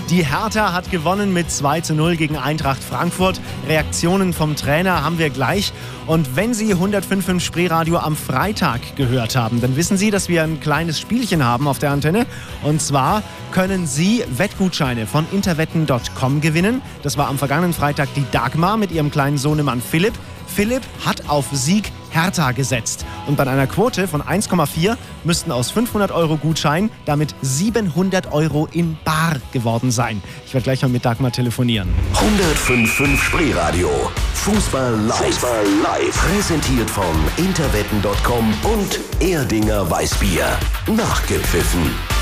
Die Hertha hat gewonnen mit 2:0 gegen Eintracht Frankfurt. Reaktionen vom Trainer haben wir gleich. Und wenn Sie 105.5 Spreeradio am Freitag gehört haben, dann wissen Sie, dass wir ein kleines Spielchen haben auf der Antenne. Und zwar können Sie Wettgutscheine von interwetten.com gewinnen. Das war am vergangenen Freitag die Dagmar mit ihrem kleinen Sohnemann Philipp. Philipp hat auf Sieg Hertha gesetzt. Und bei einer Quote von 1,4 müssten aus 500 € Gutschein damit 700 € in bar geworden sein. Ich werde gleich mal mit Dagmar telefonieren. 105.5 Spreeradio. Fußball live. Präsentiert von interwetten.com und Erdinger Weißbier. Nachgepfiffen.